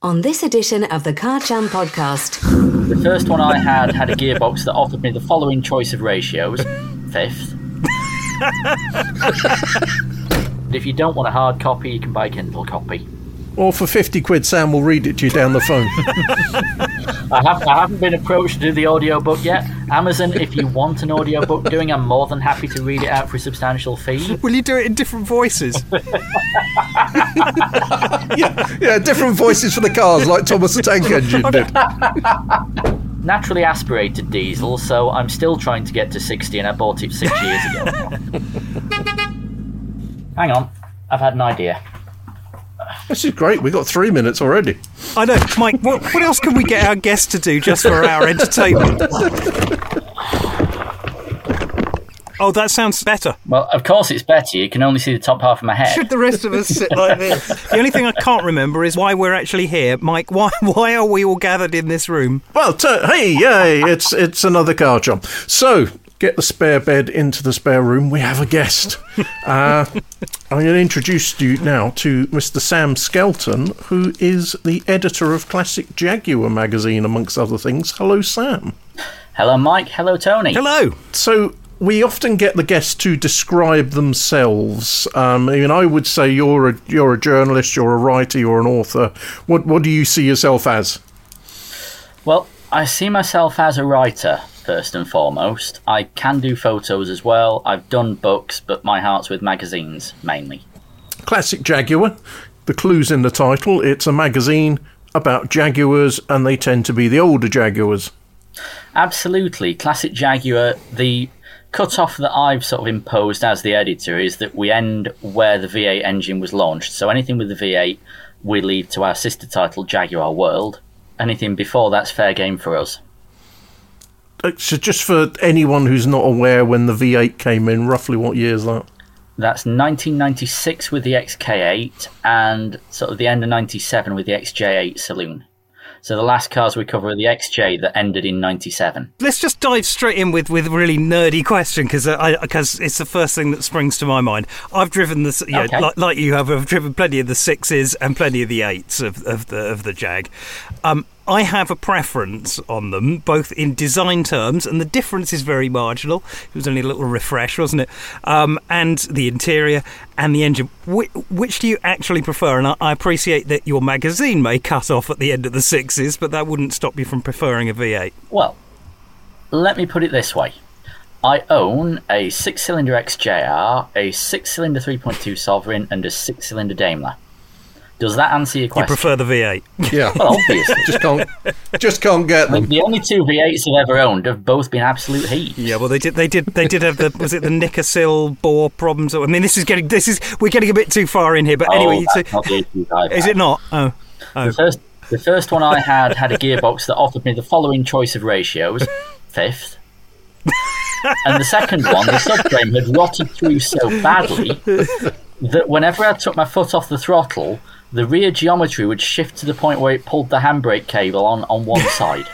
On this edition of the Car Jam podcast. The first one I had a gearbox that offered me the following choice of ratios. Fifth. If you don't want a hard copy, you can buy a Kindle copy. Or for 50 quid, Sam will read it to you down the phone. I haven't been approached to do the audiobook yet. Amazon, if you want an audiobook doing, I'm more than happy to read it out for a substantial fee. Will you do it in different voices? yeah, different voices for the cars, like Thomas the Tank Engine did. Naturally aspirated diesel, so I'm still trying to get to 60 and I bought it 6 years ago. Hang on, I've had an idea. This is great. We've got 3 minutes already. I know. Mike, what else can we get our guests to do just for our entertainment? Oh, that sounds better. Well, of course it's better. You can only see the top half of my head. Should the rest of us sit like this? The only thing I can't remember is why we're actually here. Mike, why are we all gathered in this room? Well, yay, it's another car jump. So, get the spare bed into the spare room. We have a guest. I'm going to introduce you now to Mr. Sam Skelton, who is the editor of Classic Jaguar magazine, amongst other things. Hello, Sam. Hello, Mike. Hello, Tony. Hello. So, we often get the guests to describe themselves. I would say you're a journalist, you're a writer, you're an author. What do you see yourself as? Well, I see myself as a writer, first and foremost. I can do photos as well. I've done books, but my heart's with magazines, mainly. Classic Jaguar. The clue's in the title. It's a magazine about Jaguars, and they tend to be the older Jaguars. Absolutely. Classic Jaguar, the cut-off that I've sort of imposed as the editor is that we end where the V8 engine was launched. So anything with the V8, we leave to our sister title, Jaguar World. Anything before that's fair game for us. So just for anyone who's not aware, when the V8 came in, roughly what year is that? That's 1996 with the XK8 and sort of the end of 97 with the XJ8 Saloon. So the last cars we cover are the XJ that ended in 97. Let's just dive straight in with a really nerdy question, because it's the first thing that springs to my mind. I've driven this, like you have. I've driven plenty of the 6s and plenty of the 8s of the Jag. I have a preference on them, both in design terms, and the difference is very marginal. It was only a little refresh, wasn't it? And the interior and the engine. Which do you actually prefer? And I appreciate that your magazine may cut off at the end of the 6s, but that wouldn't stop you from preferring a V8. Well, let me put it this way. I own a 6-cylinder XJR, a 6-cylinder 3.2 Sovereign, and a 6-cylinder Daimler. Does that answer your question? You prefer the V8? Yeah. Well, obviously. just can't get them. The only two V8s I've ever owned have both been absolute heat. Yeah, well, they did have the was it the Nickersill bore problems? I mean, we're getting a bit too far in here. But anyway, that's not the issues I've is had. it not? Oh. The first one I had a gearbox that offered me the following choice of ratios. Fifth. And the second one, the subframe had rotted through so badly that whenever I took my foot off the throttle, the rear geometry would shift to the point where it pulled the handbrake cable on one side.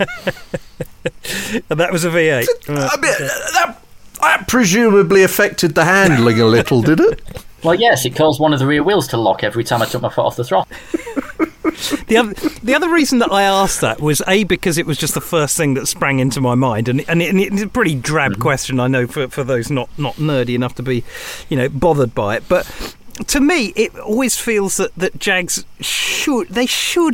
And that was a V8. I mean, that presumably affected the handling a little, did it? Well, yes, it caused one of the rear wheels to lock every time I took my foot off the throttle. The other reason that I asked that was because it was just the first thing that sprang into my mind, and it's a pretty drab question, I know, for those not nerdy enough to be, bothered by it, but to me, it always feels that Jags should have a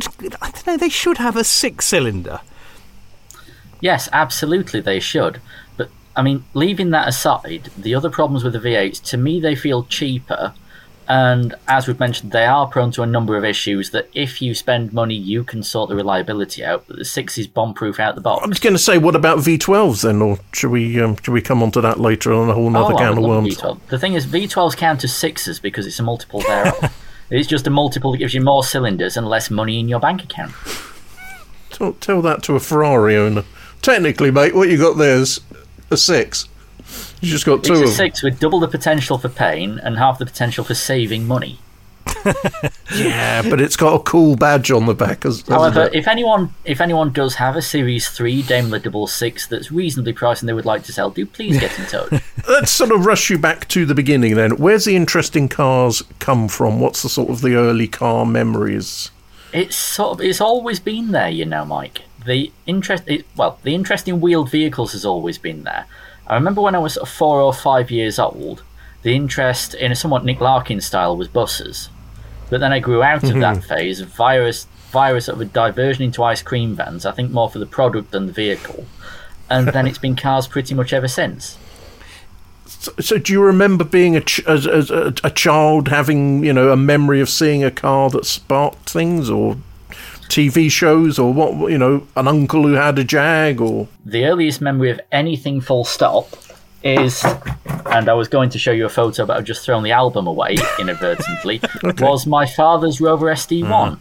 6-cylinder. Yes, absolutely they should. But, I mean, leaving that aside, the other problems with the V8s, to me, they feel cheaper. And as we've mentioned, they are prone to a number of issues that if you spend money, you can sort the reliability out. But the 6 is bomb-proof out the box. I was going to say, what about V12s then? Or should we come on to that later on a whole other can of worms? The thing is, V12s count as 6s because it's a multiple thereof. It's just a multiple that gives you more cylinders and less money in your bank account. Tell that to a Ferrari owner. Technically, mate, what you got there is a 6. You just got two of them. It's a 6 with double the potential for pain and half the potential for saving money. Yeah, but it's got a cool badge on the back. However, if anyone does have a Series 3 Daimler 66 that's reasonably priced and they would like to sell, do please get in touch. Let's sort of rush you back to the beginning then. Where's the interest in cars come from? What's the sort of the early car memories? It's always been there, you know, Mike. The interesting wheeled vehicles has always been there. I remember when I was sort of 4 or 5 years old, the interest in a somewhat Nick Larkin style was buses. But then I grew out of that phase via sort of a diversion into ice cream vans, I think more for the product than the vehicle. And then it's been cars pretty much ever since. So do you remember being a child having, you know, a memory of seeing a car that sparked things, or TV shows, or what, you know, an uncle who had a Jag, or... The earliest memory of anything full stop is, and I was going to show you a photo, but I've just thrown the album away inadvertently, was my father's Rover SD1.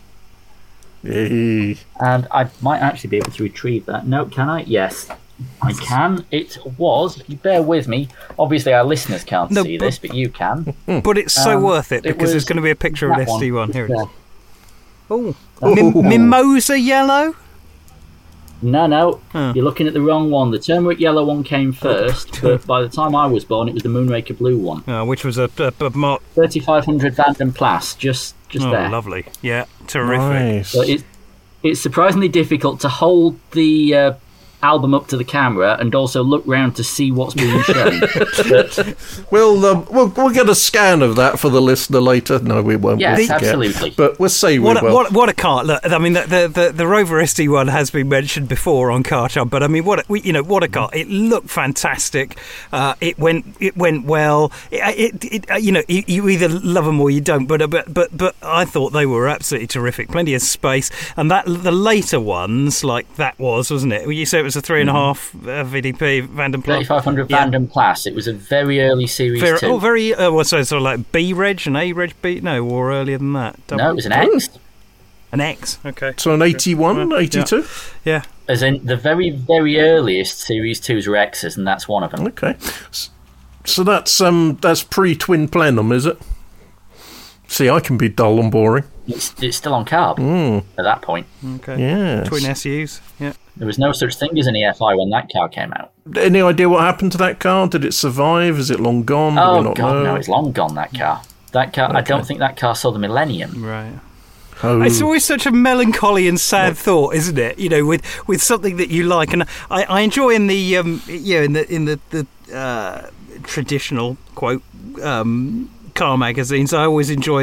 And I might actually be able to retrieve that. No, can I? Yes, I can. It was, if you bear with me, obviously our listeners can't see this, but you can. But it's so worth it, because there's going to be a picture of an SD1. Here it is. Oh, mimosa yellow? No, you're looking at the wrong one. The turmeric yellow one came first, but by the time I was born, it was the Moonraker blue one. Which was a Mark 3500 Vanden Plas, just there. Lovely, yeah, terrific. Nice. So it's surprisingly difficult to hold the album up to the camera and also look round to see what's being shown. We'll get a scan of that for the listener later. No, we won't. Yes, absolutely. But we'll see. What a car! Look, I mean, the Rover SD1 has been mentioned before on Car Chump, but I mean, what a car! It looked fantastic. It went well. You either love them or you don't. But I thought they were absolutely terrific. Plenty of space, and that the later ones, like that wasn't it? You say it was a 3.5 VDP Vanden Plas. 3500 Vanden Plas. It was a very early Series 2. Oh, very. So sort of like B Reg and A Reg B. No, or earlier than that. No, it was an X. An X. Okay. So an 81, 82. Yeah. As in the very, very earliest Series 2s were X's, and that's one of them. Okay. So that's pre-twin plenum, is it? See, I can be dull and boring. It's still on carb at that point. Okay. Yes. Twin SUs. Yeah. There was no such thing as an EFI when that car came out. Any idea what happened to that car? Did it survive? Is it long gone? Oh, God, no, it's long gone, that car. That car. Okay. I don't think that car saw the millennium. Right. Oh. It's always such a melancholy and sad thought, isn't it? You know, with something that you like, and I enjoy in the traditional quote car magazines. I always enjoy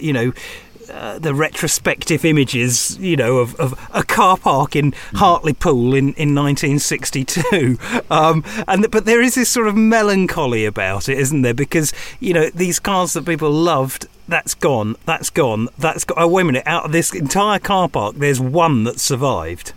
the retrospective images, of a car park in Hartlepool in 1962. But there is this sort of melancholy about it, isn't there? Because, these cars that people loved, that's gone. Oh, wait a minute, out of this entire car park, there's one that survived,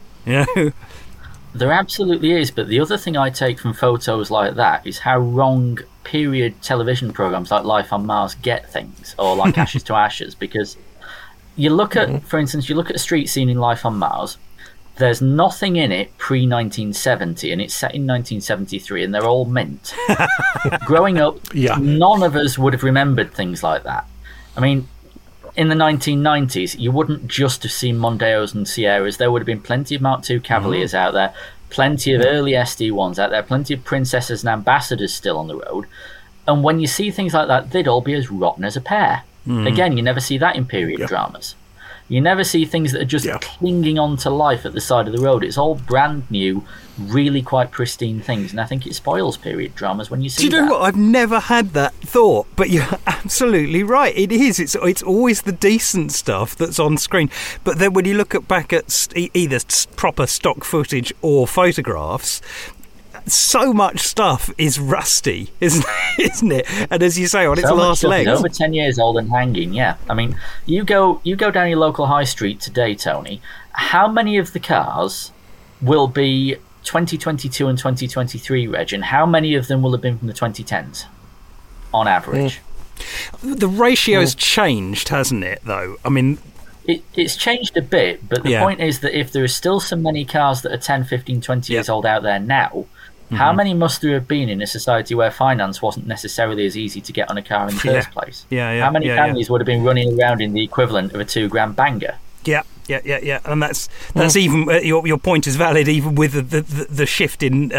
There absolutely is, but the other thing I take from photos like that is how wrong period television programs like Life on Mars get things, or like Ashes to Ashes, because you look at, for instance, a street scene in Life on Mars, there's nothing in it pre-1970, and it's set in 1973, and they're all mint. Growing up, none of us would have remembered things like that. I mean, in the 1990s, you wouldn't just have seen Mondeos and Sierras. There would have been plenty of Mark II Cavaliers out there, plenty of early SD1s out there, plenty of Princesses and Ambassadors still on the road. And when you see things like that, they'd all be as rotten as a pear. Again, you never see that in period dramas. You never see things that are just clinging on to life at the side of the road. It's all brand new, really quite pristine things, and I think it spoils period dramas when you see that. Do you know what? I've never had that thought, but you're absolutely right. It is. It's always the decent stuff that's on screen. But then when you look back at either proper stock footage or photographs, so much stuff is rusty, isn't it? And as you say, on its last legs, over 10 years old and hanging. Yeah, I mean, you go down your local high street today, Tony. How many of the cars will be 2022 and 2023 reg, and how many of them will have been from the 2010s, on average? The ratio's changed, hasn't it? Though, I mean. It's changed a bit, but the point is that if there are still so many cars that are 10, 15, 20 years old out there now, how many must there have been in a society where finance wasn't necessarily as easy to get on a car in the first place? How many families would have been running around in the equivalent of a $2,000 banger? Yeah, and that's even your point is valid even with the shift in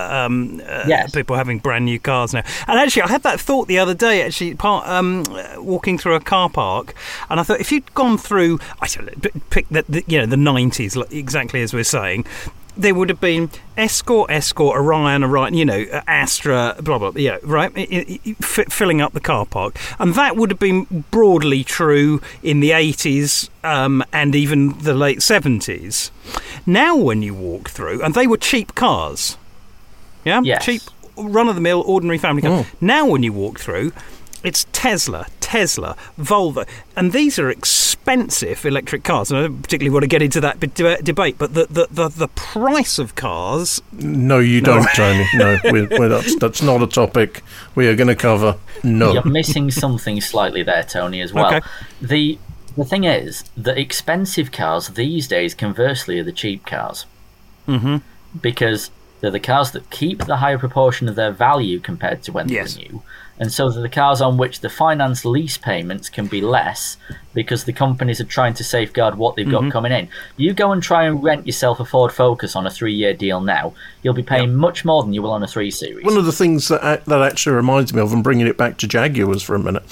people having brand new cars now. And actually, I had that thought the other day. Actually, walking through a car park, and I thought if you'd gone through, pick the 90s, exactly as we're saying. There would have been Escort, Orion, Astra, blah, blah, right? Filling up the car park. And that would have been broadly true in the 80s and even the late 70s. Now when you walk through, and they were cheap cars, Yes. Cheap, run-of-the-mill, ordinary family cars. Now when you walk through, it's Tesla, Volvo, and these are expensive electric cars. And I don't particularly want to get into that debate, but the price of cars. No, you don't, Tony. No, that's not a topic we are going to cover. No, you're missing something slightly there, Tony, as well. Okay. The thing is that expensive cars these days, conversely, are the cheap cars, because they're the cars that keep the higher proportion of their value compared to when they were new. And so they're the cars on which the finance lease payments can be less because the companies are trying to safeguard what they've got coming in. You go and try and rent yourself a Ford Focus on a 3-year deal now, you'll be paying much more than you will on a 3 Series. One of the things that actually reminds me of, and bringing it back to Jaguars for a minute,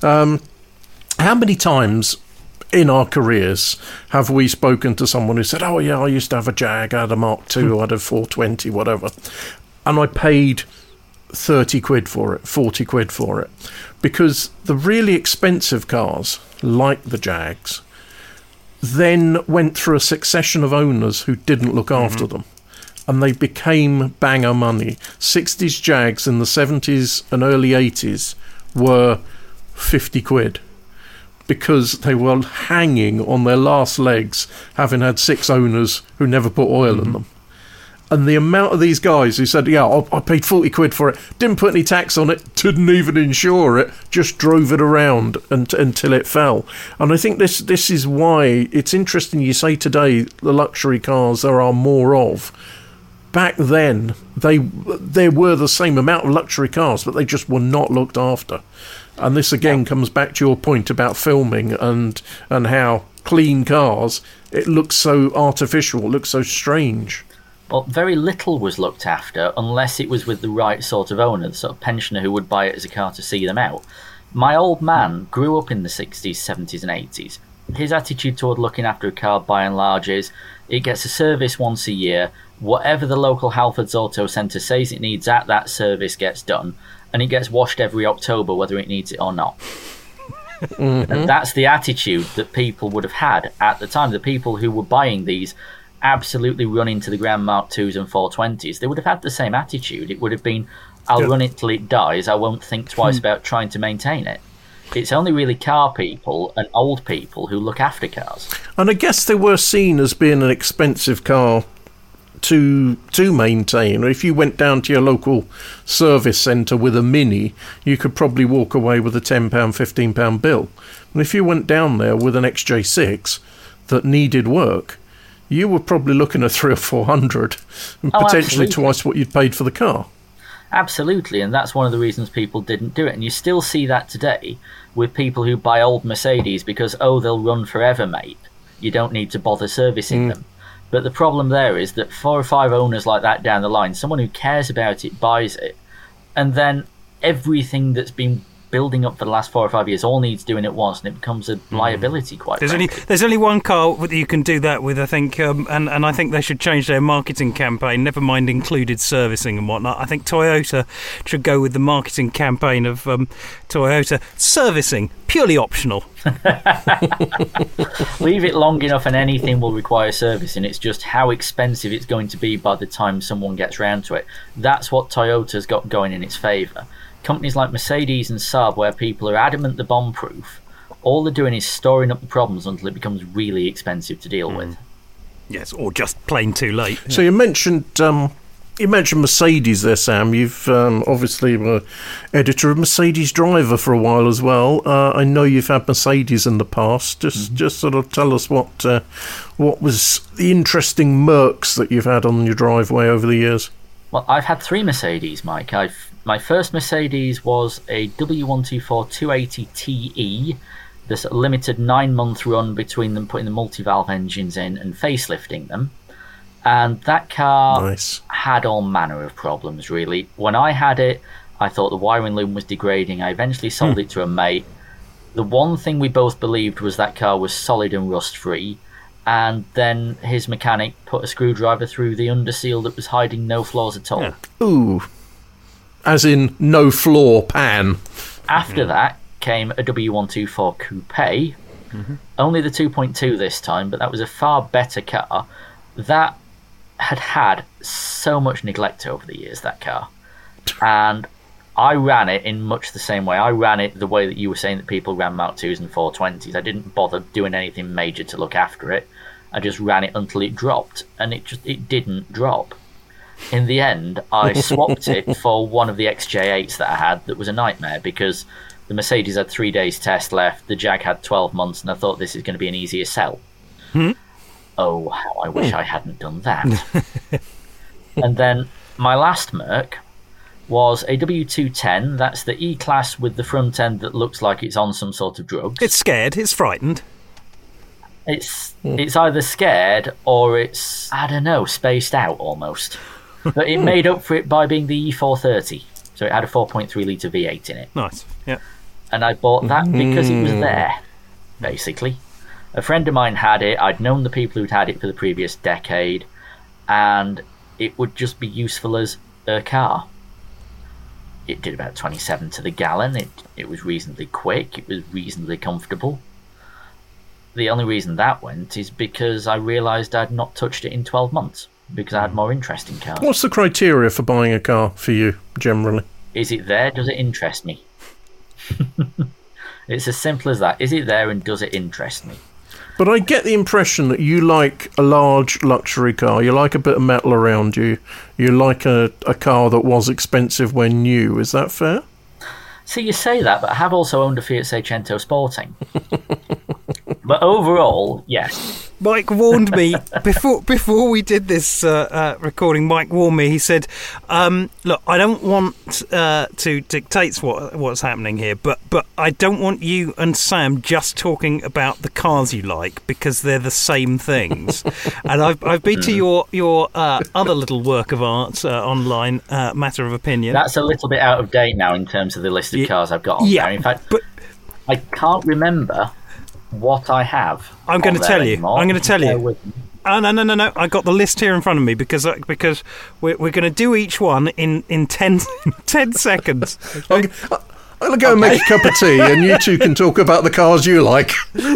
how many times in our careers have we spoken to someone who said, oh yeah, I used to have a Jag, I had a Mark II, I had a 420, whatever, and I paid 30 quid for it, 40 quid for it, because the really expensive cars like the Jags then went through a succession of owners who didn't look after them, and they became banger money. 60s Jags in the 70s and early 80s were 50 quid because they were hanging on their last legs, having had 6 owners who never put oil in them. And the amount of these guys who said, yeah, I paid 40 quid for it, didn't put any tax on it, didn't even insure it, just drove it around until it fell. And I think this is why it's interesting you say today the luxury cars there are more of. Back then, there were the same amount of luxury cars, but they just were not looked after. And this again comes back to your point about filming and how clean cars, it looks so artificial, it looks so strange. Well, very little was looked after unless it was with the right sort of owner, the sort of pensioner who would buy it as a car to see them out. My old man grew up in the 60s, 70s and 80s. His attitude toward looking after a car by and large is it gets a service once a year, whatever the local Halfords Auto Centre says it needs at that service gets done, and it gets washed every October whether it needs it or not. And that's the attitude that people would have had at the time. The people who were buying these absolutely running to the ground Mark IIs and 420s, they would have had the same attitude. It would have been, I'll run it till it dies, I won't think twice about trying to maintain it. It's only really car people and old people who look after cars. And I guess they were seen as being an expensive car to maintain. If you went down to your local service centre with a Mini, you could probably walk away with a £10, £15 bill. And if you went down there with an XJ6 that needed work, you were probably looking at 300 or 400, and potentially twice what you'd paid for the car. Absolutely, and that's one of the reasons people didn't do it. And you still see that today with people who buy old Mercedes because, they'll run forever, mate. You don't need to bother servicing them. But the problem there is that 4 or 5 owners like that down the line, someone who cares about it buys it, and then everything that's been building up for the last 4 or 5 years all needs doing at once, and it becomes a liability, quite frankly. There's only one car that you can do that with, I think, and I think they should change their marketing campaign, never mind included servicing and whatnot. I think Toyota should go with the marketing campaign of Toyota servicing, purely optional. Leave it long enough and anything will require servicing. It's just how expensive it's going to be by the time someone gets round to it. That's what Toyota's got going in its favour. Companies like Mercedes and Saab, where people are adamant they're bomb-proof, all they're doing is storing up the problems until it becomes really expensive to deal with. Yes, or just plain too late. So you mentioned Mercedes there, Sam. You've obviously were editor of Mercedes Driver for a while as well. I know you've had Mercedes in the past. Just sort of tell us what was the interesting Mercs that you've had on your driveway over the years. Well, I've had 3 Mercedes, Mike. My first Mercedes was a W124 280 TE, the sort of limited 9-month run between them putting the multi-valve engines in and facelifting them. And that car had all manner of problems, really. When I had it, I thought the wiring loom was degrading. I eventually sold it to a mate. The one thing we both believed was that car was solid and rust-free. And then his mechanic put a screwdriver through the underseal that was hiding no flaws at all. Yeah. Ooh. As in no floor pan. After that came a W124 Coupe. Only the 2.2 this time, but that was a far better car. That had so much neglect over the years, that car. And I ran it in much the same way. I ran it the way that you were saying that people ran Mark IIs and 420s. I didn't bother doing anything major to look after it. I just ran it until it dropped, and it didn't drop. In the end, I swapped it for one of the XJ8s that I had that was a nightmare, because the Mercedes had 3 days test left, the Jag had 12 months, and I thought this is going to be an easier sell. Oh, how I wish I hadn't done that. And then my last Merc was a W210. That's the E-Class with the front end that looks like it's on some sort of drugs. It's scared, it's frightened. It's either scared or it's, I don't know, spaced out almost. But it made up for it by being the E430. So it had a 4.3 litre V8 in it. Nice, yeah. And I bought that because it was there, basically. A friend of mine had it. I'd known the people who'd had it for the previous decade, and it would just be useful as a car. It did about 27 to the gallon. It was reasonably quick. It was reasonably comfortable. The only reason that went is because I realised I'd not touched it in 12 months, because I had more interest in cars. What's the criteria for buying a car for you, generally? Is it there? Does it interest me? It's as simple as that. Is it there and does it interest me? But I get the impression that you like a large luxury car. You like a bit of metal around you. You like a car that was expensive when new. Is that fair? See, you say that, but I have also owned a Fiat Seicento Sporting. But overall, yes. Mike warned me before we did this recording. Mike warned me. He said, "Look, I don't want to dictate what's happening here, but I don't want you and Sam just talking about the cars you like, because they're the same things." And I've been to your other little work of art online, Matter of Opinion. That's a little bit out of date now in terms of the list of cars I've got on there. In fact, I can't remember what I have. I'm going to tell you. I'm going to tell you. Oh, no. I got the list here in front of me because we're going to do each one in 10 seconds. Okay? I'll go and make a cup of tea, and you two can talk about the cars you like.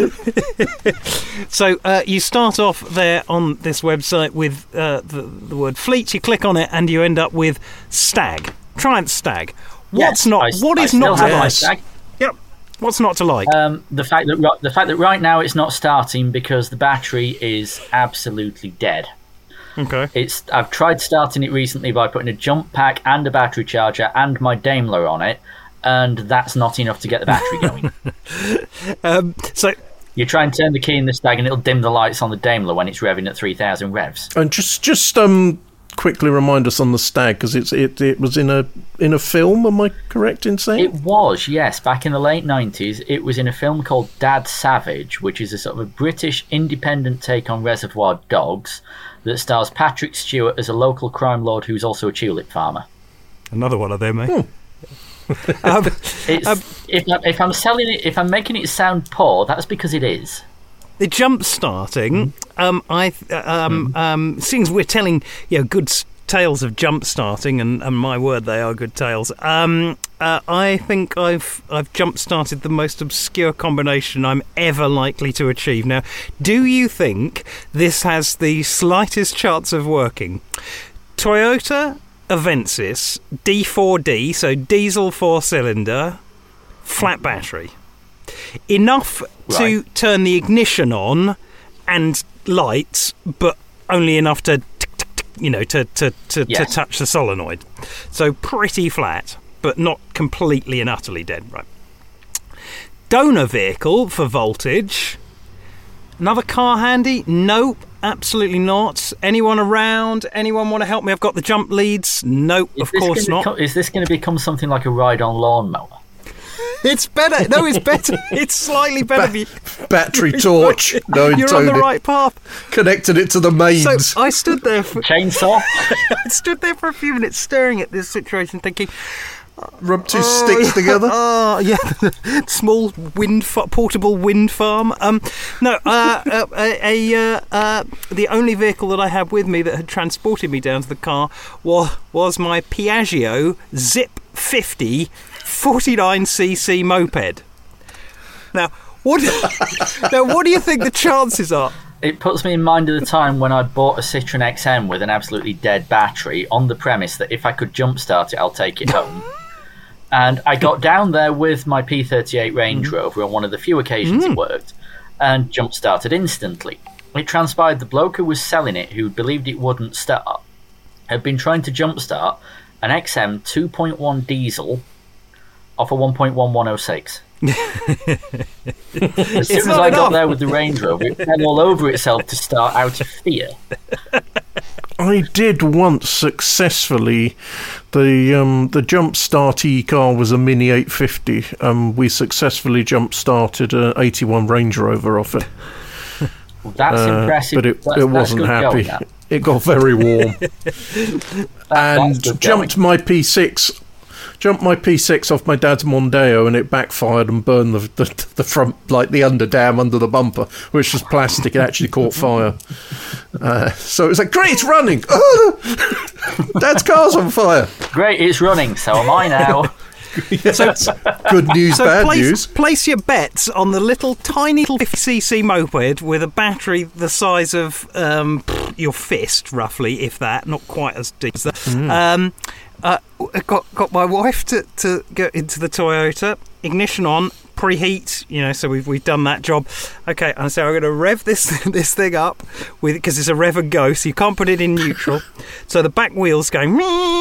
So you start off there on this website with the word fleet. You click on it, and you end up with Stag, Triumph Stag. What's not? What is not to like? Yep. What's not to like? The fact that right now it's not starting because the battery is absolutely dead. Okay. I've tried starting it recently by putting a jump pack and a battery charger and my Daimler on it, and that's not enough to get the battery going. So you try and turn the key in the Stag and it'll dim the lights on the Daimler when it's revving at 3,000 revs. And just quickly remind us on the Stag, because it was in a film. Am I correct in saying? It was, yes. Back in the late 90s, it was in a film called Dad Savage, which is a sort of a British independent take on Reservoir Dogs that stars Patrick Stewart as a local crime lord who's also a tulip farmer. Another one of them, eh? If I'm selling it, if I'm making it sound poor, that's because it is. The jump starting, seeing as we're telling good tales of jump starting, and my word, they are good tales. I think I've jump started the most obscure combination I'm ever likely to achieve. Now, do you think this has the slightest chance of working? Toyota Avensis D4D, so diesel 4-cylinder, flat battery. Enough to turn the ignition on and lights, but only enough to touch the solenoid. So pretty flat, but not completely and utterly dead. Right. Donor vehicle for voltage. Another car handy? Nope, absolutely not. Anyone around? Anyone want to help me? I've got the jump leads. Nope, of course not. Is this going to become something like a ride-on lawnmower? It's better. No, it's better. It's slightly better. Battery torch. No, you're on the right path. Connected it to the mains. So I stood there for chainsaw. I stood there for a few minutes staring at this situation, thinking, rub two sticks together. Oh, yeah. Small portable wind farm. The only vehicle that I had with me that had transported me down to the car was my Piaggio Zip 50 49cc moped. Now, what do you think the chances are? It puts me in mind of the time when I bought a Citroen XM with an absolutely dead battery on the premise that if I could jumpstart it, I'll take it home. And I got down there with my P38 Range Rover on one of the few occasions it worked, and jump-started instantly. It transpired the bloke who was selling it, who believed it wouldn't start, had been trying to jump-start an XM 2.1 diesel off a 1.1106. As soon as I got there with the Range Rover, it fell all over itself to start out of fear. I did once successfully. The jump start car was a Mini 850. We successfully jump started an 81 Range Rover off it. Well, that's impressive. But it wasn't happy. It got very warm. And jumped my P6. Jumped my P6 off my dad's Mondeo, and it backfired and burned the front, like the underdam under the bumper, which was plastic. It actually caught fire. So it was like, great, it's running. Dad's car's on fire. Great, it's running. So am I now. Yes. Good news, bad news. Place your bets on the tiny little 50cc moped with a battery the size of your fist, roughly, if that, not quite as deep as that. I got my wife to get into the Toyota, ignition on, preheat, so we've done that job. Okay, and so I'm going to rev this thing up because it's a rev and go, so you can't put it in neutral. So the back wheel's going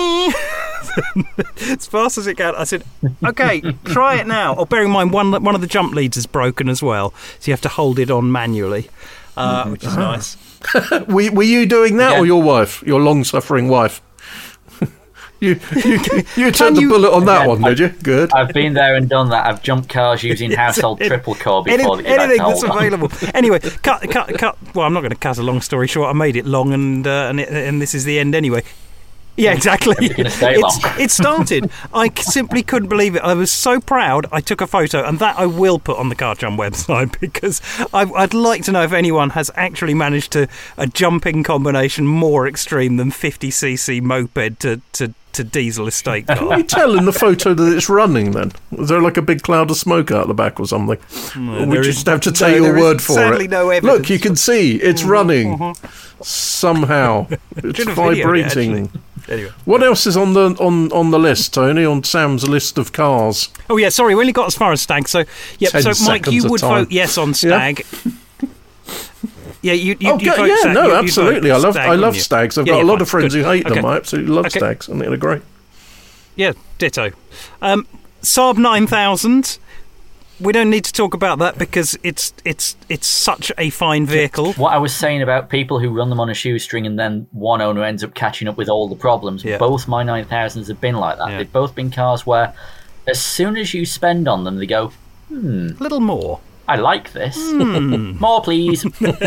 as fast as it can. I said, okay, try it now. Oh, bearing in mind one of the jump leads is broken as well, so you have to hold it on manually, which is nice. Were you doing that, or your wife, your long-suffering wife? You took the bullet on that one, did you? Good. I've been there and done that. I've jumped cars using household triple core before anything that's available. Anyway, cut. Well, I'm not going to cut a long story short. I made it long, and this is the end anyway. Yeah, exactly. It started. I simply couldn't believe it. I was so proud. I took a photo, and that I will put on the Car Jump website, because I'd like to know if anyone has actually managed a jumping combination more extreme than 50cc moped to diesel estate car. Can you tell in the photo that it's running then? Was there like a big cloud of smoke out the back or something? We just have to take your word for sadly it. No evidence. Look, you can see it's running somehow. It's vibrating. Anyway. What else is on the list, Tony? On Sam's list of cars? Oh yeah, sorry, we only got as far as Stag. So Mike, you would vote yes on Stag. Yeah, you'd vote Stag. No, absolutely. I love Stags. I've got a lot of friends good. who hate them. I absolutely love Stags. I think they're great. Yeah, ditto. Saab 9000. We don't need to talk about that because it's such a fine vehicle. What I was saying about people who run them on a shoestring and then one owner ends up catching up with all the problems. Yeah. Both my 9000s have been like that. Yeah. They've both been cars where as soon as you spend on them, they go, a little more. I like this. More, please.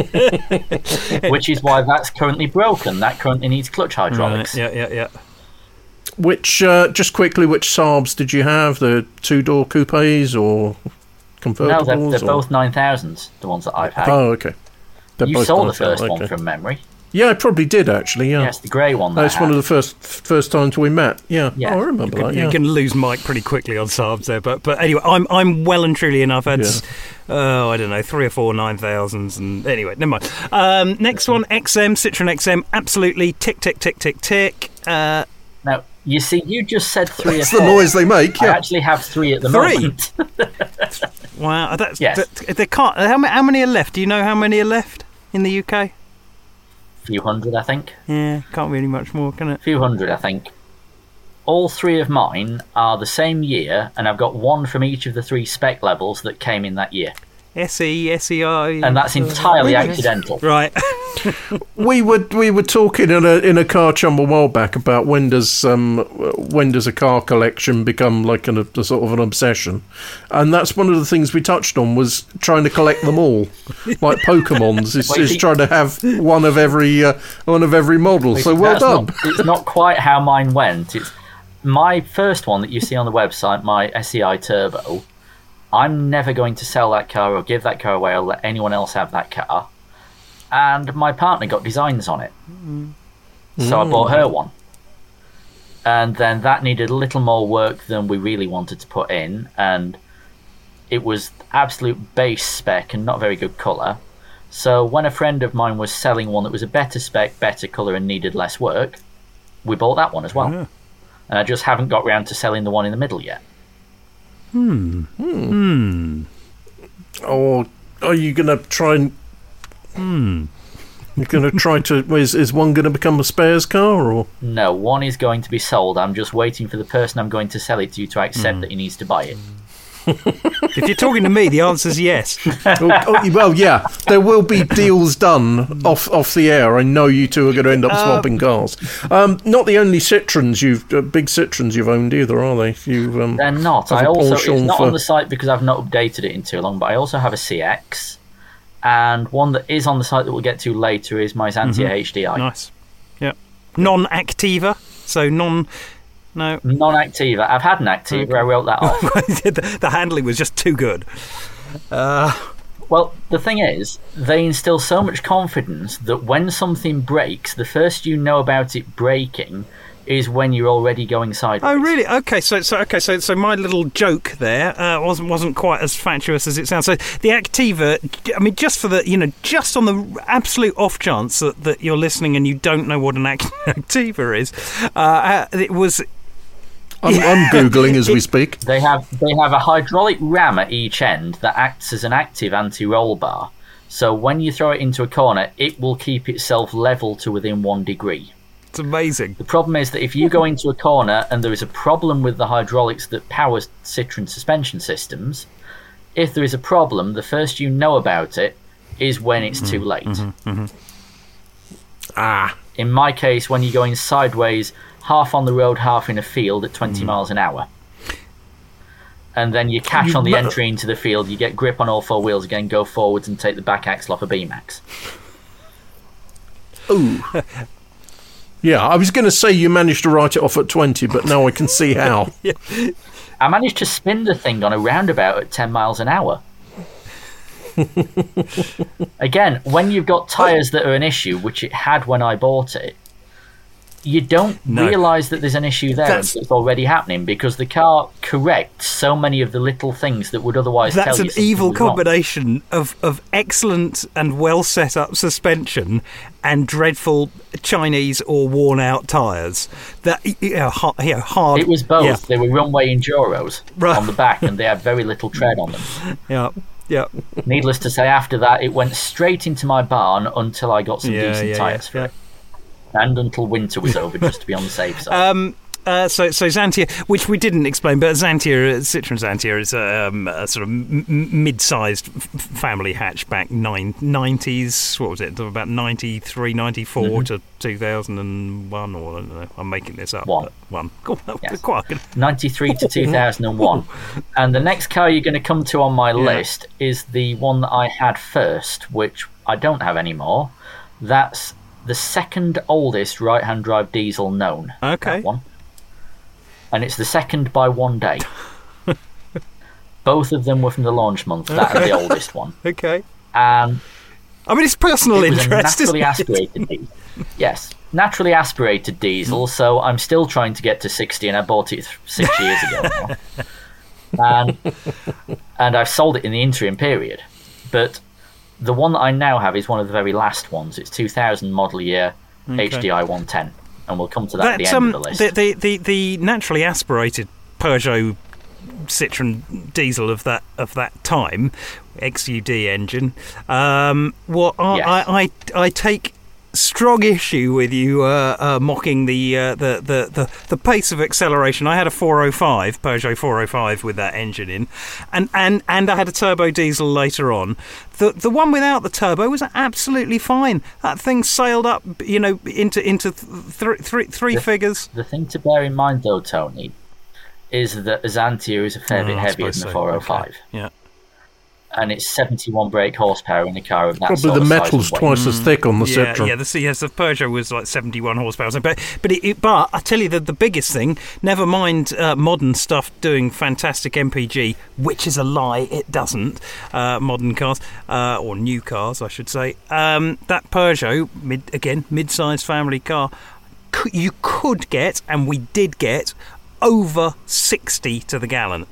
Which is why that's currently broken. That currently needs clutch hydraulics. Right. Yeah. Which, just quickly, which Saabs did you have? The two-door coupes or convertibles? No, they're both 9000s, the ones that I've had. Oh, okay. You saw the first one from memory. Yeah, I probably did, actually, yeah. Yes, the grey one. That's one of the first times we met, yeah. Oh, I remember that, yeah. You can lose Mike pretty quickly on Saabs there, but anyway, I'm well and truly enough. I've had, I don't know, 3 or 4 9000s, and anyway, never mind. Next one, XM, Citroen XM, absolutely tick. Now, you see, you just said 3 or 4. That's the noise they make, yeah. I actually have 3 at the moment. Wow, yes. They can't. How many are left? Do you know how many are left in the UK? Few hundred, I think. Yeah, can't be any much more, can it? Few hundred, I think. All 3 of mine are the same year, and I've got one from each of the 3 spec levels that came in that year. SEI, and that's entirely accidental. Right. We were talking in a car chum a while back about when does a car collection become like a sort of an obsession, and that's one of the things we touched on was trying to collect them all, like Pokemon's is trying to have one of every model. So well done. It's not quite how mine went. It's my first one that you see on the website, my SEI Turbo. I'm never going to sell that car or give that car away or let anyone else have that car. And my partner got designs on it. So I bought her one. And then that needed a little more work than we really wanted to put in. And it was absolute base spec and not very good colour. So when a friend of mine was selling one that was a better spec, better colour and needed less work, we bought that one as well. Yeah. And I just haven't got round to selling the one in the middle yet. Or are you going to try and... You're going to try to... Is one going to become a spares car, or...? No, one is going to be sold. I'm just waiting for the person I'm going to sell it to accept that he needs to buy it. If you're talking to me, the answer's yes. Well, yeah, there will be deals done off the air. I know you two are going to end up swapping cars. Not the only Citroens big Citroens you've owned either, are they? They're not. It's not on the site because I've not updated it in too long. But I also have a CX, and one that is on the site that we'll get to later is my Xantia HDI. Nice. Yeah. Non-Activa, so No. Non-Activa. I've had an Activa. Okay. I wrote that off. The handling was just too good. Well, the thing is, they instill so much confidence that when something breaks, the first you know about it breaking is when you're already going sideways. Oh, really? Okay, so my little joke there wasn't quite as fatuous as it sounds. So the Activa, I mean, just for the just on the absolute off chance that you're listening and you don't know what an Activa is, it was. I'm Googling as we speak. They have a hydraulic ram at each end that acts as an active anti-roll bar. So when you throw it into a corner, it will keep itself level to within 1 degree. It's amazing. The problem is that if you go into a corner and there is a problem with the hydraulics that powers Citroen suspension systems, if there is a problem, the first you know about it is when it's too late. In my case, when you're going sideways, half on the road, half in a field at 20 miles an hour. And then you catch on the entry into the field, you get grip on all four wheels again, go forwards and take the back axle off a B-Max. Ooh. Yeah, I was going to say you managed to write it off at 20, but now I can see how. Yeah. I managed to spin the thing on a roundabout at 10 miles an hour. Again, when you've got tyres that are an issue, which it had when I bought it, you don't realise that there's an issue there that's already happening because the car corrects so many of the little things that would otherwise tell you something was wrong. That's an evil combination of excellent and well set up suspension and dreadful Chinese or worn out tyres. That hard. It was both. Yeah. They were runway Enduros on the back, and they had very little tread on them. Yeah. Needless to say, after that, it went straight into my barn until I got some decent tyres for it. And until winter was over, just to be on the safe side. So Xantia, which we didn't explain, but Citroen Xantia is a sort of mid-sized family hatchback, 90s, what was it, about 93, 94 to 2001, or I don't know, I'm making this up. One. Yes. 93 to 2001. And the next car you're going to come to on my list is the one that I had first, which I don't have anymore. That's the second oldest right-hand drive diesel known. Okay. That one. And it's the second by 1 day. Both of them were from the launch month, that and the oldest one. Okay. I mean, it's personal interest, isn't it? Aspirated diesel. Yes, naturally aspirated diesel, so I'm still trying to get to 60, and I bought it 6 years ago now. And I've sold it in the interim period. But the one that I now have is one of the very last ones. It's 2000 model year HDI 110. And we'll come to that at the end of the list. The naturally aspirated Peugeot Citroen diesel of that XUD engine. I take strong issue with you mocking the pace of acceleration. I had a 405, Peugeot 405 with that engine in, and I had a turbo diesel later on. The one without the turbo was absolutely fine. That thing sailed up, into three figures. The thing to bear in mind, though, Tony, is that Xantia is a fair bit heavier than the 405. Okay. Yeah. And it's 71 brake horsepower in a car of that Probably sort the of metal's size and weight. twice as thick on the Citroen. Yeah, the Peugeot was like 71 horsepower. But I tell you the biggest thing, never mind modern stuff doing fantastic MPG, which is a lie, it doesn't, modern cars, or new cars, I should say. That Peugeot, mid-sized family car, you could get, and we did get, over 60 to the gallon.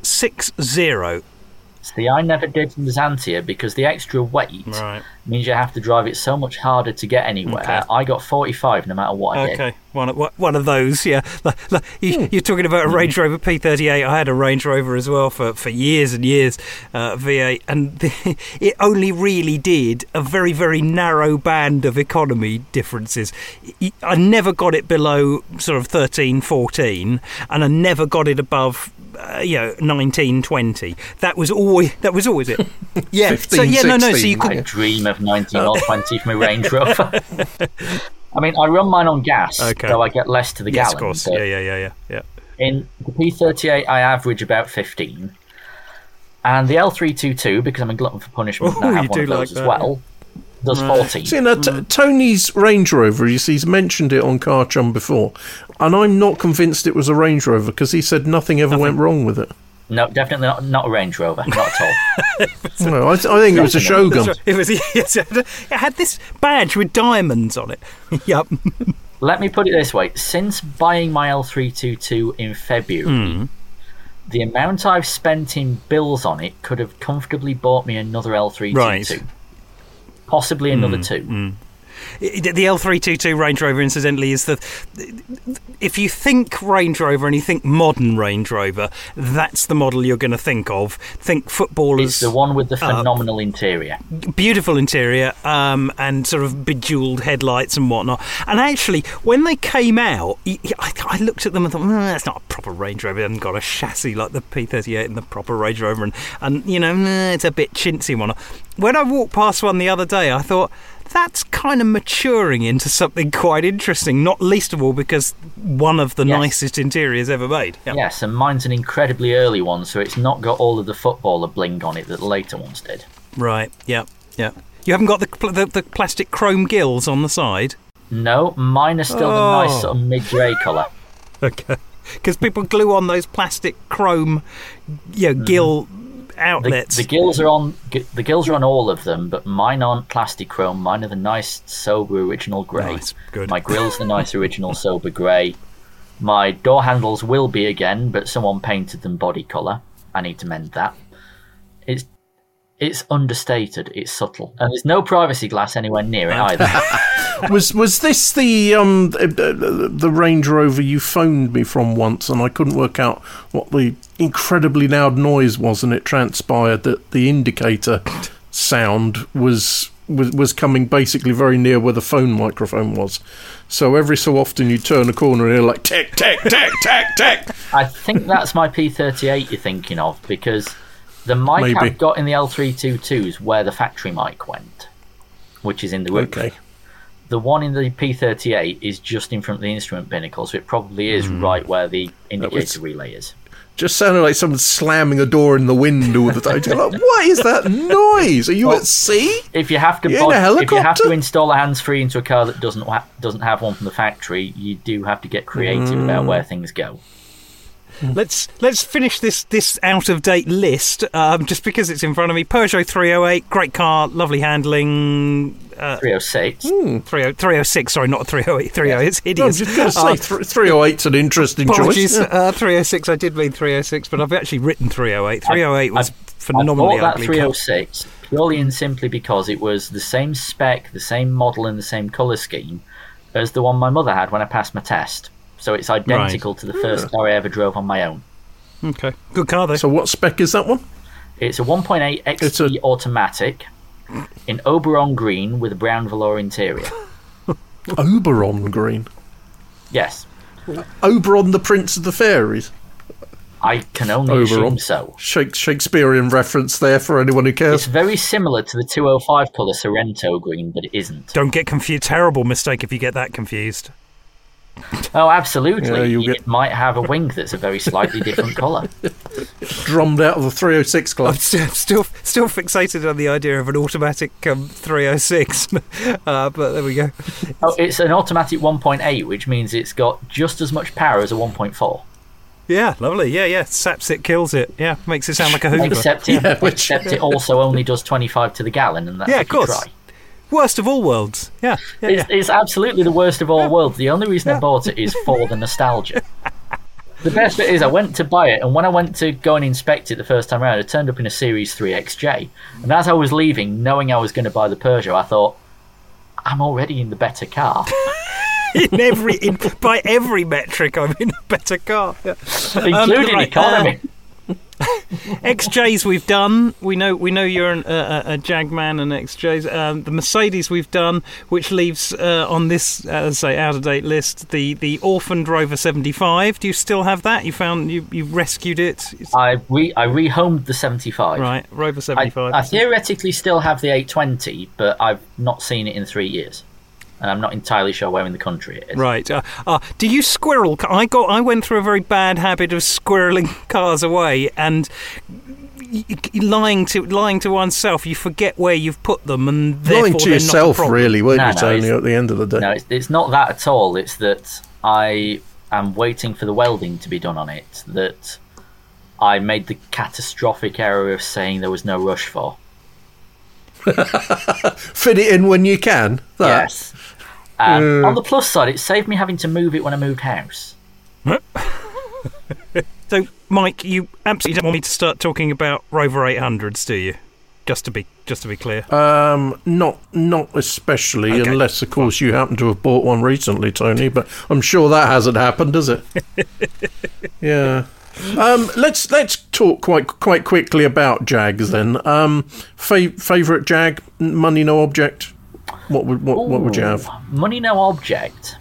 60. See, I never did in the Xantia because the extra weight means you have to drive it so much harder to get anywhere. Okay. I got 45 no matter what I did. Okay, one of those, yeah. You're talking about a Range Rover P38. I had a Range Rover as well for years and years, V8, and it only really did a very, very narrow band of economy differences. I never got it below sort of 13, 14, and I never got it above 19, 20. That was always it. Yeah. 15, so yeah, 16. no. So you I could dream of 19 or 20 from a Range Rover. I mean, I run mine on gas, so I get less to the yes, gallon. of course. But Yeah. in the P38, I average about 15. And the L322, because I'm a glutton for punishment and I have one of those as well, does 14. See, now, Tony's Range Rover, he's mentioned it on Car Chum before, and I'm not convinced it was a Range Rover because he said nothing ever went wrong with it. No, definitely not a Range Rover, not at all. No, I think it was a Shogun. It was. Yes, it had this badge with diamonds on it. Yep. Let me put it this way. Since buying my L322 in February, the amount I've spent in bills on it could have comfortably bought me another L322. Right. Possibly another two. The L322 Range Rover, incidentally, is if you think Range Rover and you think modern Range Rover, that's the model you're going to think of. Think footballers. It's the one with the phenomenal interior. Beautiful interior, and sort of bejeweled headlights and whatnot. And actually, when they came out, I looked at them and thought, that's not a proper Range Rover. It hasn't got a chassis like the P38 and the proper Range Rover, and it's a bit chintzy one. When I walked past one the other day, I thought, that's kind of maturing into something quite interesting, not least of all because one of the nicest interiors ever made. Yep. Yes, and mine's an incredibly early one, so it's not got all of the footballer bling on it that the later ones did. Right, yeah. You haven't got the plastic chrome gills on the side? No, mine are still the nice sort of mid-grey colour. Okay. Because people glue on those plastic chrome gill outlets. The gills are on all of them, but mine aren't plastic chrome. Mine are the nice sober original grey. Nice, good. My grill's the nice original sober grey. My door handles will be again, but someone painted them body colour. I need to mend that. It's understated. It's subtle, and there's no privacy glass anywhere near it either. Was this the Range Rover you phoned me from once, and I couldn't work out what the incredibly loud noise was, and it transpired that the indicator sound was coming basically very near where the phone microphone was. So every so often you turn a corner and you're like, tick, tick, tick, tick, tick. I think that's my P38 you're thinking of, because the mic I've got in the L322 is where the factory mic went, which is in the roof. Okay. The one in the P38 is just in front of the instrument pinnacle, so it probably is right where the indicator relay is. Just sounded like someone slamming a door in the wind all the time. Like, what is that noise? Are you at sea? If you have to install a hands-free into a car that doesn't have one from the factory, you do have to get creative about where things go. Let's finish this out-of-date list, just because it's in front of me. Peugeot 308, great car, lovely handling. 306. 306, sorry, not 308. 308, it's hideous. I was just going to say 308's an interesting apologies, choice. 306, I did mean 306, but I've actually written 308. 308 was phenomenally I bought that ugly 306 purely and simply because it was the same spec, the same model, and the same colour scheme as the one my mother had when I passed my test. So it's identical to the first car I ever drove on my own. Okay, good car though. So what spec is that one? It's a 1.8 XT automatic in Oberon green with a brown velour interior. Oberon green. Yes. Oberon, the Prince of the Fairies. I can only assume so. Shakespearean reference there for anyone who cares. It's very similar to the 205 colour Sorrento green, but it isn't. Don't get confused. Terrible mistake if you get that confused. Oh, absolutely. Yeah, it might have a wing that's a very slightly different colour. Drummed out of the 306 club. I'm still fixated on the idea of an automatic 306, but there we go. Oh, it's an automatic 1.8, which means it's got just as much power as a 1.4. Yeah, lovely. Yeah. Saps it, kills it. Yeah, makes it sound like a Hoover. Except it also only does 25 to the gallon, and that's of course. Try. Worst of all worlds. Yeah. It's absolutely the worst of all worlds. The only reason I bought it is for the nostalgia. The best bit is I went to buy it, and when I went to go and inspect it the first time around, it turned up in a Series 3 XJ. And as I was leaving, knowing I was going to buy the Peugeot, I thought, I'm already in the better car. By every metric, I'm in a better car. Yeah. Including economy. XJs we've done. We know you're a Jag man and XJs. The Mercedes we've done, which leaves on this, out of date list, the orphaned Rover 75. Do you still have that? You rescued it. I rehomed the 75. Right, Rover 75. I theoretically still have the 820, but I've not seen it in 3 years. And I'm not entirely sure where in the country it is. Right. Do you squirrel? I went through a very bad habit of squirreling cars away and lying to oneself. You forget where you've put them, and therefore lying to yourself, really, weren't you, Tony? At the end of the day, no, it's not that at all. It's that I am waiting for the welding to be done on it. That I made the catastrophic error of saying there was no rush for. Fit it in when you can. Yes. On the plus side, it saved me having to move it when I moved house. So, Mike, you absolutely don't want me to start talking about Rover 800s, do you? Just to be clear. Not especially, okay. Unless, of course, you happen to have bought one recently, Tony. But I'm sure that hasn't happened, has it? Yeah. Let's talk quite quickly about Jags then. Favourite Jag, money no object. What would you have? Money no object.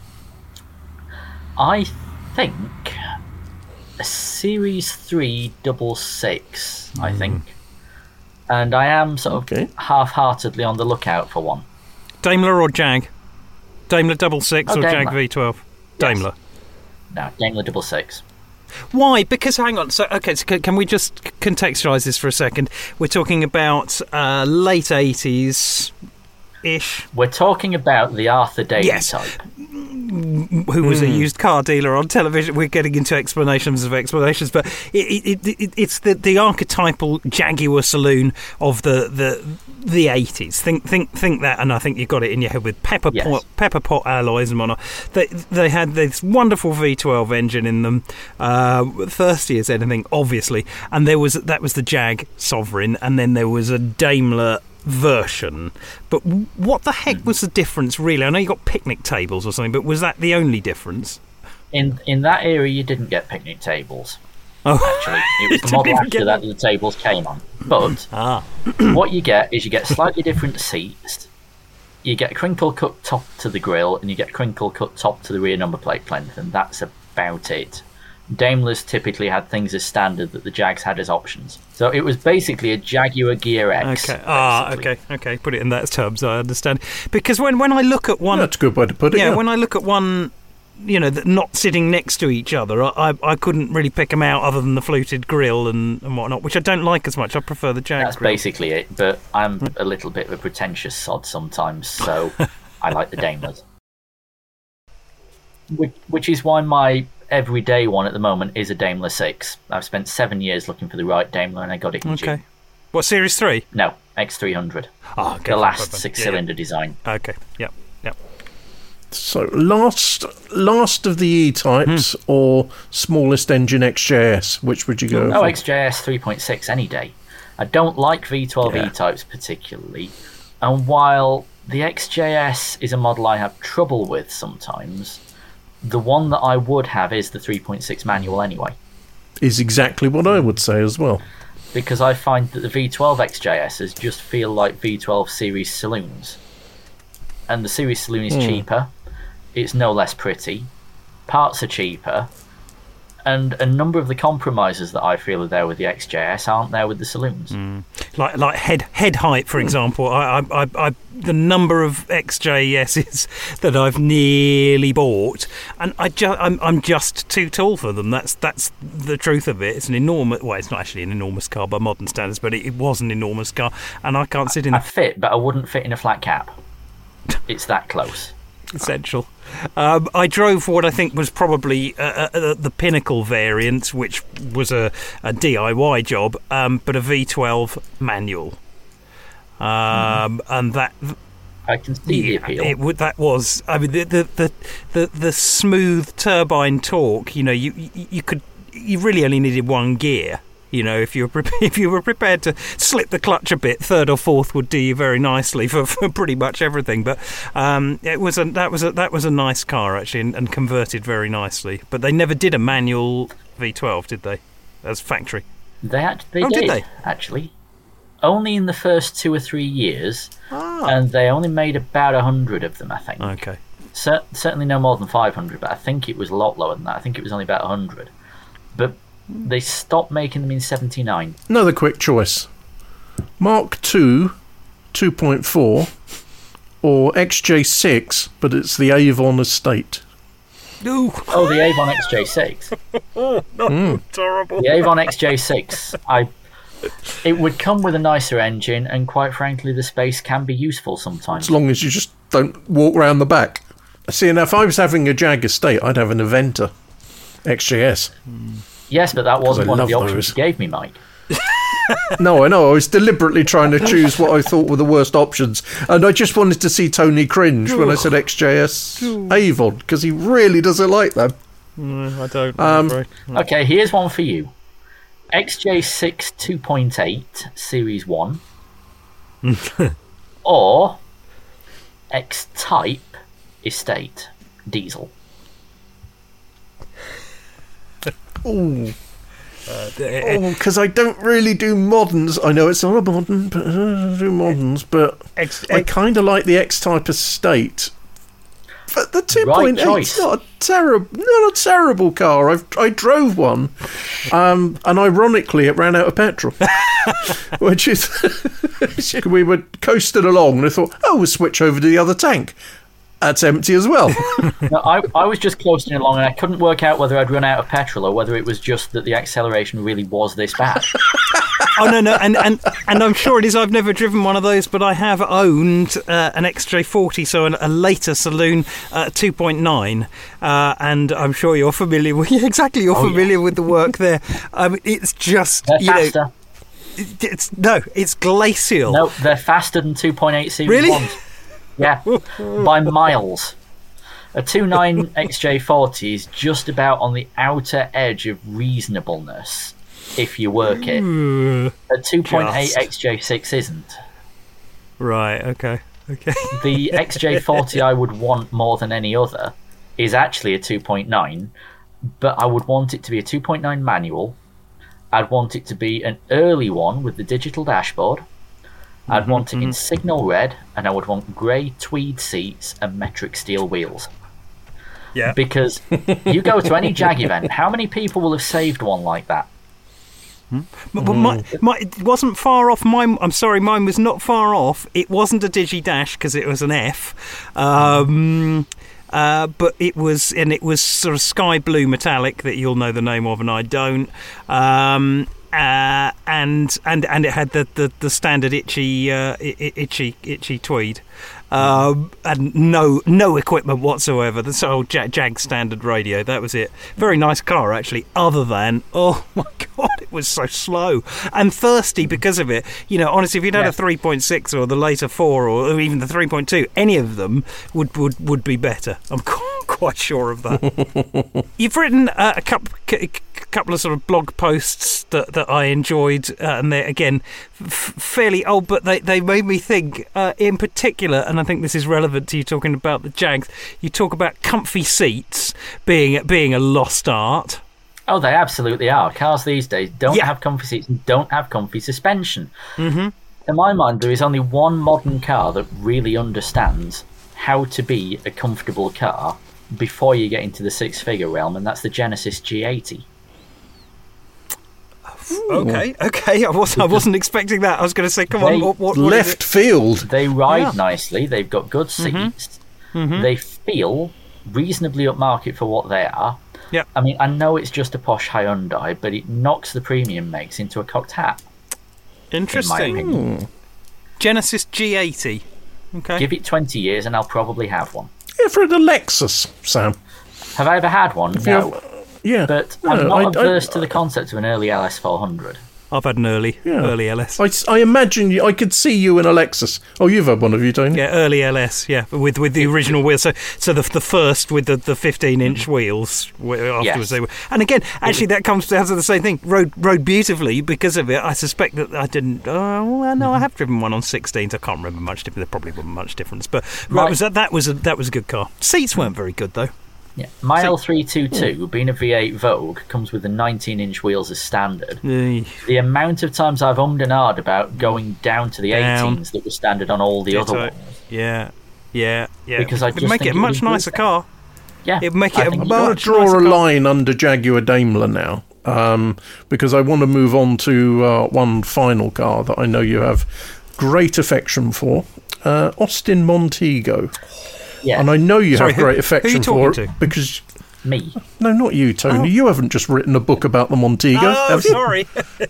I think a Series 3 66. I think, and I am sort of half-heartedly on the lookout for one. Daimler or Jag? Daimler 66 or Daimler. Jag V12? Daimler. Yes. No, Daimler 66. Why? Because, hang on, so can we just contextualise this for a second? We're talking about late 80s ish. We're talking about the Arthur Daly type. Who was a used car dealer on television. We're getting into explanations, but it's the archetypal Jaguar saloon of the 80s. Think that, and I think you've got it in your head with pepper pot alloys and whatnot. They had this wonderful V12 engine in them, thirsty as anything, obviously, and that was the Jag Sovereign, and then there was a Daimler version. But what the heck was the difference, really? I know you got picnic tables or something, but was that the only difference? In that era, you didn't get picnic tables. Oh, actually, it was the model after that the tables came on. But what you get slightly different seats. You get a crinkle cut top to the grille, and you get a crinkle cut top to the rear number plate plinth, and that's about it. Daimlers typically had things as standard that the Jags had as options. So it was basically a Jaguar Gear X. Okay. Okay. Put it in that terms, I understand. Because when I look at one... That's a good way to put it. Yeah, when I look at one, not sitting next to each other, I couldn't really pick them out other than the fluted grille and whatnot, which I don't like as much. I prefer the Jag That's grille. Basically it, but I'm a little bit of a pretentious sod sometimes, so I like the Daimlers. Which is why my everyday one at the moment is a Daimler 6. I've spent 7 years looking for the right Daimler, and I got it in June. What, Series 3? No, X300. Oh, okay. The last six-cylinder design. Okay, yep. So, last of the E-types or smallest engine XJS, which would you go for? XJS 3.6 any day. I don't like V12 E-types particularly, and while the XJS is a model I have trouble with sometimes, the one that I would have is the 3.6 manual anyway. Is exactly what I would say as well. Because I find that the V12 XJSs just feel like V12 series saloons. And the series saloon is cheaper, it's no less pretty. Parts are cheaper. And a number of the compromises that I feel are there with the XJS aren't there with the saloons. Like head height, for example. I the number of XJSs that I've nearly bought, and I'm just too tall for them. That's the truth of it. It's an enormous. Well, it's not actually an enormous car by modern standards, but it was an enormous car, and I can't sit in. I fit, but I wouldn't fit in a flat cap. It's that close. Essential. I drove what I think was probably the pinnacle variant, which was a DIY job, but a V12 manual. And that I can see the appeal. That was. I mean, the smooth turbine torque. You know, you really only needed one gear. You know, if you were prepared to slip the clutch a bit, third or fourth would do you very nicely for pretty much everything. But that was a nice car actually, and converted very nicely. But they never did a manual V12, did they? As factory. They did actually. Only in the first 2 or 3 years, and they only made about 100 of them, I think. Okay. Certainly no more than 500, but I think it was a lot lower than that. I think it was only about 100. But they stopped making them in 79. Another quick choice. Mark II 2.4 or XJ6, but it's the Avon estate. Ooh. Oh, the Avon XJ6. Terrible. The Avon XJ6. It would come with a nicer engine, and quite frankly, the space can be useful sometimes. As long as you just don't walk round the back. See, now if I was having a Jag estate, I'd have an Aventa XJS. Yes, but that wasn't one of the options those. you gave me, Mike. No, I know. I was deliberately trying to choose what I thought were the worst options. And I just wanted to see Tony cringe when I said XJS Avon, because he really doesn't like them. I don't. Okay, here's one for you. XJ6 2.8 Series 1 or X-Type Estate Diesel. Ooh. Because I don't really do moderns. I know it's not a modern, but I don't do moderns. But I kind of like the X-Type Estate. But the 2.8 is not a terrible car. I drove one, and ironically, it ran out of petrol. Which is, we were coasting along, and I thought, we'll switch over to the other tank. That's empty as well. No, I was just coasting along, and I couldn't work out whether I'd run out of petrol or whether it was just that the acceleration really was this bad. Oh no, and I'm sure it is. I've never driven one of those, but I have owned an XJ40, so a later saloon 2.9, and I'm sure you're familiar with with the work there. It's just faster. It's glacial. No, they're faster than 2.8 Series really? 1s. Yeah, by miles. A 2.9 XJ40 is just about on the outer edge of reasonableness if you work it. A 2.8 XJ6 isn't. Right, okay. The XJ40 I would want more than any other is actually a 2.9, but I would want it to be a 2.9 manual. I'd want it to be an early one with the digital dashboard. I'd want it in signal red, and I would want grey tweed seats and metric steel wheels. Yeah. Because you go to any Jag event, how many people will have saved one like that? But it wasn't far off. Mine was not far off. It wasn't a Digi Dash because it was an F. But it was sort of sky blue metallic that you'll know the name of, and I don't. And it had the standard itchy tweed, and no equipment whatsoever. The old Jag standard radio. That was it. Very nice car actually. Other than, oh my god, it was so slow and thirsty because of it. You know, honestly, if you'd had a 3.6 or the later 4 or even the 3.2, any of them would be better. I'm quite sure of that. You've written a couple of sort of blog posts that I enjoyed, and they're again fairly old, but they made me think in particular, and I think this is relevant to you talking about the Jags. You talk about comfy seats being a lost art. Oh, they absolutely are. Cars these days don't have comfy seats and don't have comfy suspension. In my mind, there is only one modern car that really understands how to be a comfortable car before you get into the six-figure realm, and that's the Genesis G80. Okay. I wasn't expecting that. I was going to say, come on, what left field. They ride nicely. They've got good seats. Mm-hmm. They feel reasonably upmarket for what they are. Yeah. I mean, I know it's just a posh Hyundai, but it knocks the premium makes into a cocked hat. Interesting. In my opinion. Genesis G80. Okay. Give it 20 years and I'll probably have one. Yeah, for the Lexus, Sam. Have I ever had one? No. Yeah. But I'm not averse to the concept of an early LS400. I've had an early LS. I imagine I could see you in a Lexus. Oh, you've had one, have you, Tony? Yeah, early LS, yeah, with the original wheels. So the first with the 15-inch wheels afterwards. They were, and again, actually, that comes down to the same thing. Rode beautifully because of it. I suspect that I didn't. No, I have driven one on 16s. I can't remember much difference. There probably wasn't much difference, but that was a good car. Seats weren't very good though. Yeah. My L322, being a V8 Vogue, comes with the 19-inch wheels as standard. The amount of times I've ummed and ahed about going down to the 18s that were standard on all the other ones. Yeah. Because I just make it a much nicer car. Yeah. It'd make it a much I'll draw a line under Jaguar Daimler now, because I want to move on to one final car that I know you have great affection for, Austin Montego. Yeah. And I know you have great affection for it because... Me? No, not you, Tony. You haven't just written a book about the Montego. Oh, sorry.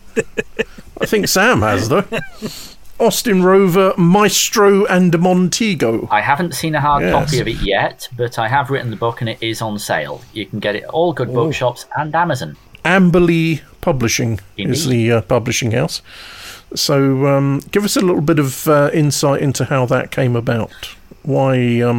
I think Sam has, though. Austin Rover, Maestro and Montego. I haven't seen a hard copy of it yet, but I have written the book and it is on sale. You can get it at all good bookshops and Amazon. Amberley Publishing is the publishing house. So give us a little bit of insight into how that came about. Why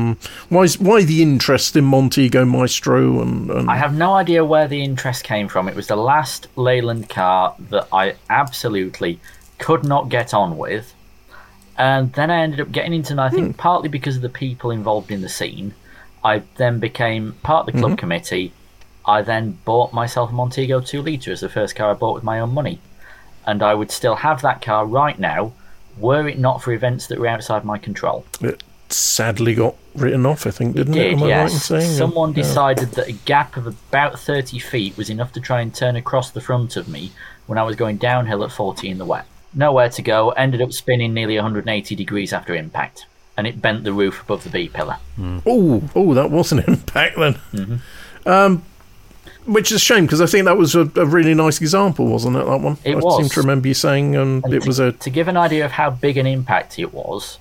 the interest in Montego Maestro? And I have no idea where the interest came from. It was the last Leyland car that I absolutely could not get on with, and then I ended up getting into, I think partly because of the people involved in the scene, I then became part of the club committee. I then bought myself a Montego 2 litre as the first car I bought with my own money, and I would still have that car right now were it not for events that were outside my control. It sadly got written off, I think, didn't it? Am I right in saying? Someone decided that a gap of about 30 feet was enough to try and turn across the front of me when I was going downhill at 40 in the wet. Nowhere to go, ended up spinning nearly 180 degrees after impact, and it bent the roof above the B-pillar. Oh, that was an impact then. Which is a shame, because I think that was a really nice example, wasn't it, that one? It was. I seem to remember you saying To give an idea of how big an impact it was,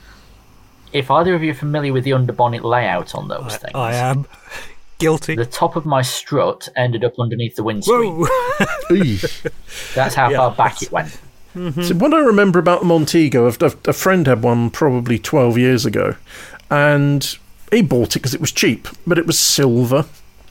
if either of you are familiar with the underbonnet layout on those things... I am. Guilty. The top of my strut ended up underneath the windscreen. That's how far back it went. So what I remember about the Montego, a friend had one probably 12 years ago, and he bought it because it was cheap, but it was silver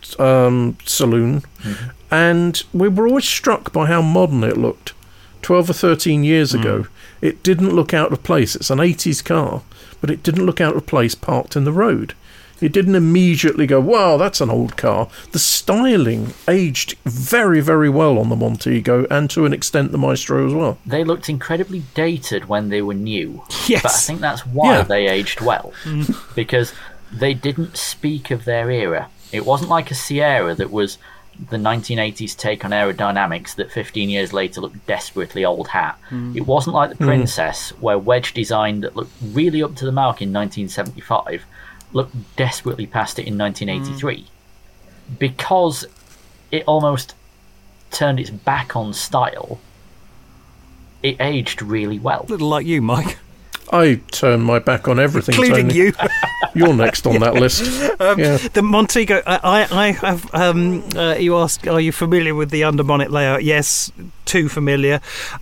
saloon, and we were always struck by how modern it looked. 12 or 13 years ago, it didn't look out of place. It's an 80s car, but it didn't look out of place parked in the road. It didn't immediately go, wow, that's an old car. The styling aged very, very well on the Montego, and to an extent the Maestro as well. They looked incredibly dated when they were new. Yes. But I think that's why they aged well. Because they didn't speak of their era. It wasn't like a Sierra that was the 1980s take on aerodynamics that 15 years later looked desperately old hat. It wasn't like the Princess, where wedge design that looked really up to the mark in 1975 looked desperately past it in 1983. Because it almost turned its back on style, it aged really well. A little like you, Mike. I turn my back on everything, including Tony. you. You're next on that list. The Montego, I have. You asked, are you familiar with the underbonnet layout? Yes, too familiar.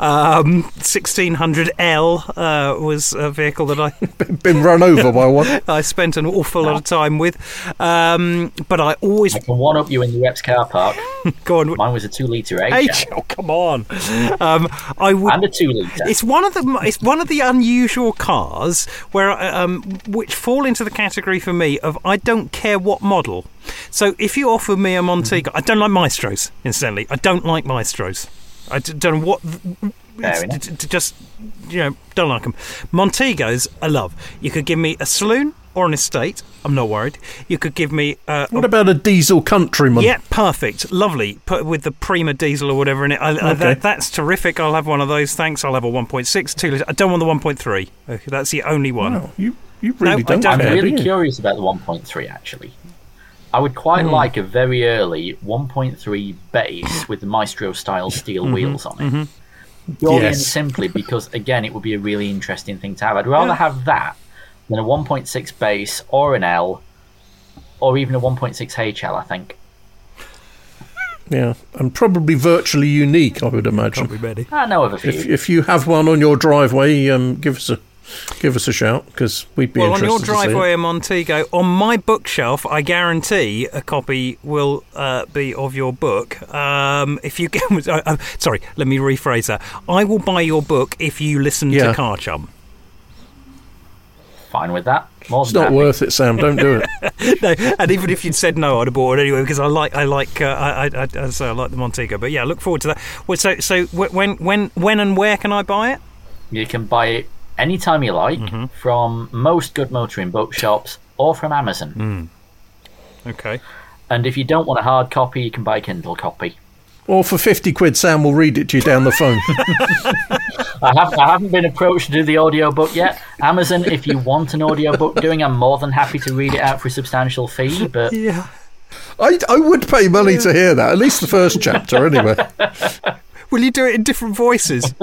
1600L was a vehicle that I been run over by one. I spent an awful lot of time with, but I always. I can one up you in the Reps car park. Go on. Mine was a 2 litre H. Oh, come on. I would. And a 2 litre. It's one of the unusual cars where which fall into the category for me of I don't care what model. So if you offer me a Montego, I don't like Maestros, incidentally. I don't like Maestros. I don't know what. Just don't like them. Montegos, I love. You could give me a saloon, or an estate. I'm not worried. You could give me... what about a diesel Countryman? Yeah, perfect. Lovely. Put with the Prima diesel or whatever in it. Okay. That's terrific. I'll have one of those, thanks. I'll have a 1.6, 2 litre. I don't want the 1.3. Okay, that's the only one. Wow, you really don't I'm care, really do you? curious about the 1.3, actually. I would quite like a very early 1.3 base with the Maestro-style steel wheels on it. Purely and simply because, again, it would be a really interesting thing to have. I'd rather have that than a 1.6 base or an L or even a 1.6 HL, I think. Yeah, and probably virtually unique, I would imagine. Can't be ready. I know of a few. If you have one on your driveway, give us a shout, because we'd be interested on your to see driveway it. in Montego, on my bookshelf, I guarantee a copy will be of your book. If you get, sorry, let me rephrase that. I will buy your book if you listen to Car Chum. Fine with that. More It's than not happy. worth it, Sam. Don't do it. No, and even if you'd said no, I'd have bought it anyway because I like the Montego. But yeah, look forward to that. Well, so when and where can I buy it? You can buy it anytime you like from most good motoring bookshops or from Amazon. Okay. And if you don't want a hard copy, you can buy a Kindle copy. Or for 50 quid, Sam will read it to you down the phone. I haven't been approached to do the audiobook yet. Amazon, if you want an audiobook doing, I'm more than happy to read it out for a substantial fee, but Yeah. I would pay money to hear that, at least the first chapter, anyway. Will you do it in different voices?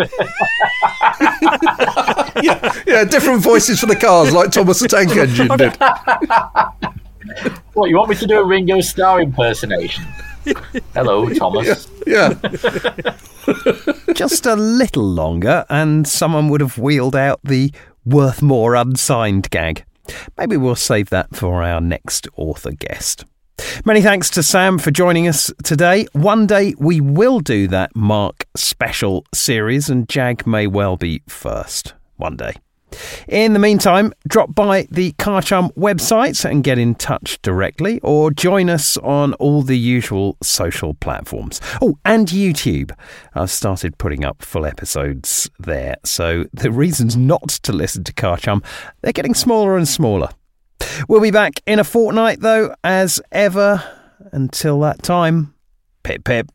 Yeah, different voices for the cars, like Thomas the Tank Engine did. what, you want me to do a Ringo Starr impersonation? Hello, Thomas. Yeah. Just a little longer, and someone would have wheeled out the worth more unsigned gag. Maybe we'll save that for our next author guest. Many thanks to Sam for joining us today. One day we will do that Mark special series, and Jag may well be first. One day. In the meantime, drop by the Car Chum website and get in touch directly, or join us on all the usual social platforms. Oh, and YouTube. I've started putting up full episodes there, so the reasons not to listen to Car Chum, they're getting smaller and smaller. We'll be back in a fortnight, though, as ever. Until that time, pip pip.